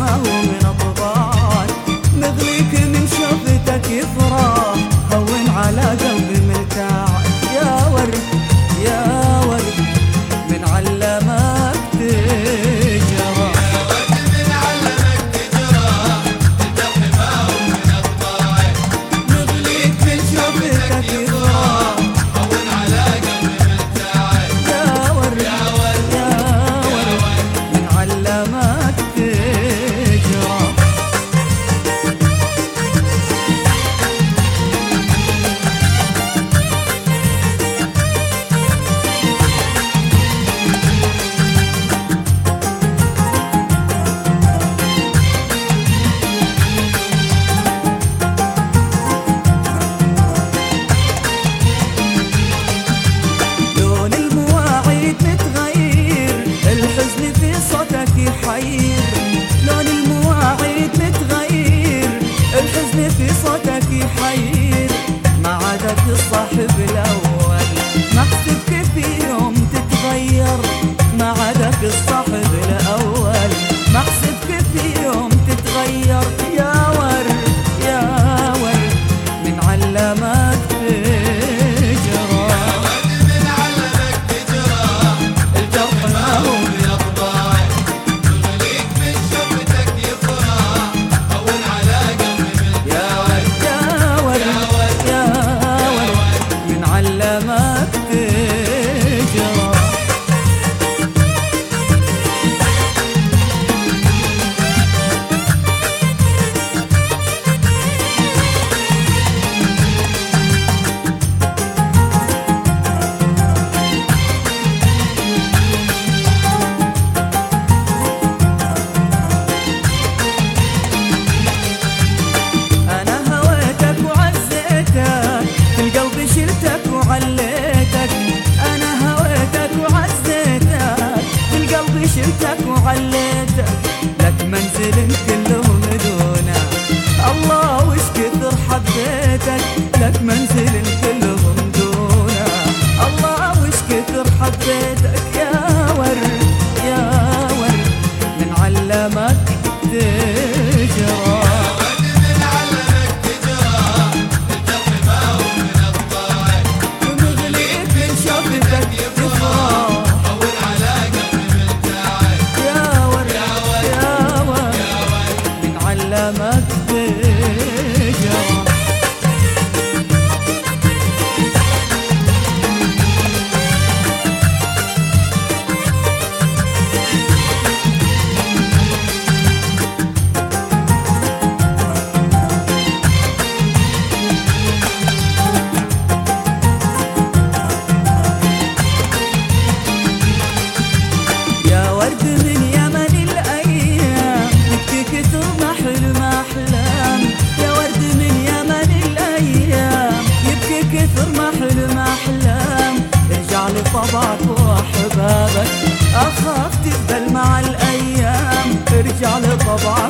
ما هو من طباعك، نغليك من شوفتك يفرح، هون على قلبي مرتاح. يا ورد يا ورد من علمك تجرى، من علمك تجرى، الجرح ما هو من طباعك، نغليك من شوفتك يفرح، هون على قلبي مرتاح. يا ورد يا ورد يا ورد من علمك تجرى. لون المواعيد متغير، الحزن في صوتك يحير، لون المواعيد متغير، الحزن في صوتك يحير، ما عادك الصاحب الأول، ما حسبك في يوم تتغير، ما عادك الصاحب الأول، ما حسبك في يوم تتغير. يا ورد يا ورد من علمك تجرى، من علمك تجرى، الجرح ما هو من طباعك، نغليك من شوفتك يفرح، هون على قلبي مرتاح. يا ورد يا ورد من علمك تجرى. أنا هويتك وعزيتك، في القلب شلتك وعليتك، أنا هويتك وعزيتك، في القلب شلتك وعليتك، لك منزل كله مدونه، الله وش كثر حبيتك، لك منزل كله مدونه، الله وش كثر حبيتك. يا ورد يا ورد من علمك تجرى، من علمك تجرى، الجرح ما هو من طباعك، نغليك من شوفتك يفرح، هون على قلبي مرتاح. يا ورد يا ورد من علمك تجرى. يا ورد من يمن الأيام، يبكي كثر ما حلم أحلام، يا ورد من يمن الأيام، يبكي كثر ما حلم أحلام، ارجع لطبعك وأحبابك، أخاف تقبل مع الأيام، ارجع لطبعك